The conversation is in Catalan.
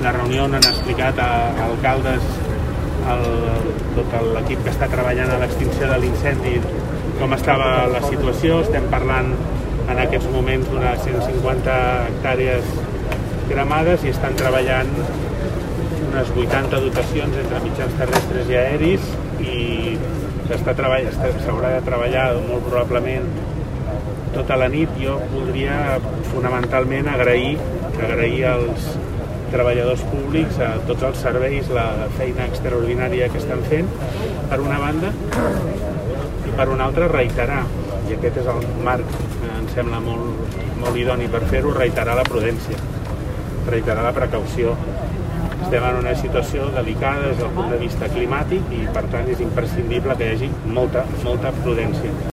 la reunió on han explicat a alcaldes, tot l'equip que està treballant a l'extinció de l'incendi, com estava la situació. Estem parlant en aquests moments d'unes 150 hectàrees cremades i estan treballant unes 80 dotacions entre mitjans terrestres i aeris, i s'haurà de treballar molt probablement tota la nit. Jo voldria fonamentalment agrair als treballadors públics, a tots els serveis, la feina extraordinària que estan fent, per una banda, i per una altra reiterar, i aquest és el marc que em sembla molt idoni per fer-ho, reiterar la prudència, reiterar la precaució. Estem en una situació delicada des del punt de vista climàtic i, per tant, és imprescindible que hi hagi molta prudència.